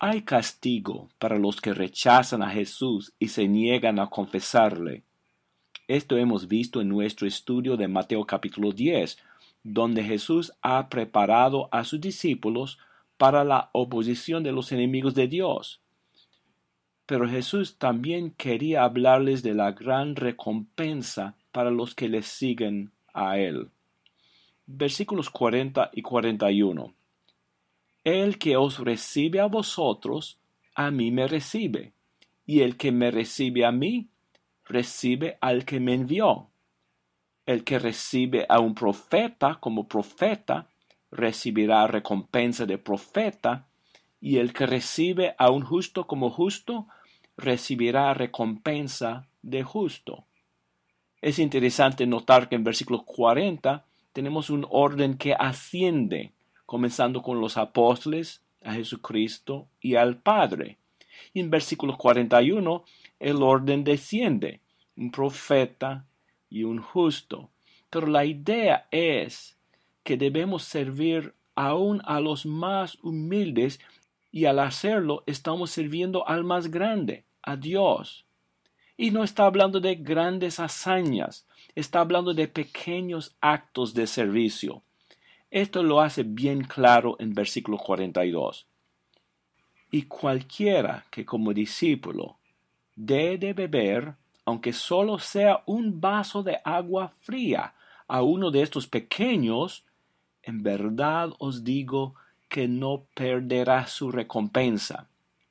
Hay castigo para los que rechazan a Jesús y se niegan a confesarle. Esto hemos visto en nuestro estudio de Mateo capítulo 10, donde Jesús ha preparado a sus discípulos para la oposición de los enemigos de Dios. Pero Jesús también quería hablarles de la gran recompensa para los que le siguen a Él. Versículos 40 y 41. El que os recibe a vosotros, a mí me recibe, y el que me recibe a mí, recibe al que me envió. El que recibe a un profeta como profeta, recibirá recompensa de profeta, y el que recibe a un justo como justo, recibirá recompensa de justo. Es interesante notar que en versículo 40 tenemos un orden que asciende, comenzando con los apóstoles, a Jesucristo y al Padre. Y en versículo 41 el orden desciende, un profeta y un justo. Pero la idea es que debemos servir aún a los más humildes, y al hacerlo estamos sirviendo al más grande, a Dios. Y no está hablando de grandes hazañas, está hablando de pequeños actos de servicio. Esto lo hace bien claro en versículo 42. Y cualquiera que como discípulo dé de beber, aunque solo sea un vaso de agua fría, a uno de estos pequeños, en verdad os digo que no perderá su recompensa.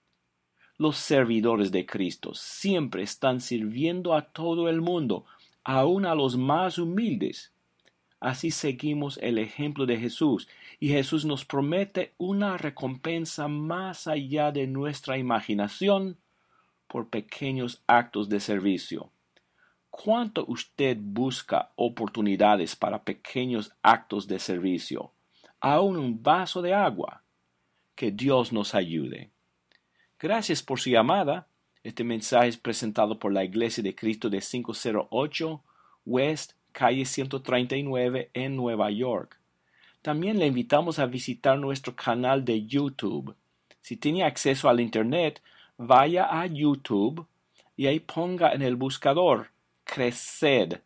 Los servidores de Cristo siempre están sirviendo a todo el mundo, aun a los más humildes. Así seguimos el ejemplo de Jesús, y Jesús nos promete una recompensa más allá de nuestra imaginación por pequeños actos de servicio. ¿Cuánto usted busca oportunidades para pequeños actos de servicio? Aún un vaso de agua. Que Dios nos ayude. Gracias por su llamada. Este mensaje es presentado por la Iglesia de Cristo de 508 West, calle 139 en Nueva York. También le invitamos a visitar nuestro canal de YouTube. Si tiene acceso al Internet, vaya a YouTube y ahí ponga en el buscador Creced,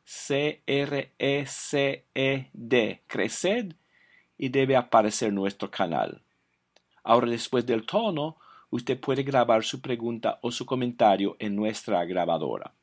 C-R-E-C-E-D, Creced, y debe aparecer nuestro canal. Ahora, después del tono, usted puede grabar su pregunta o su comentario en nuestra grabadora.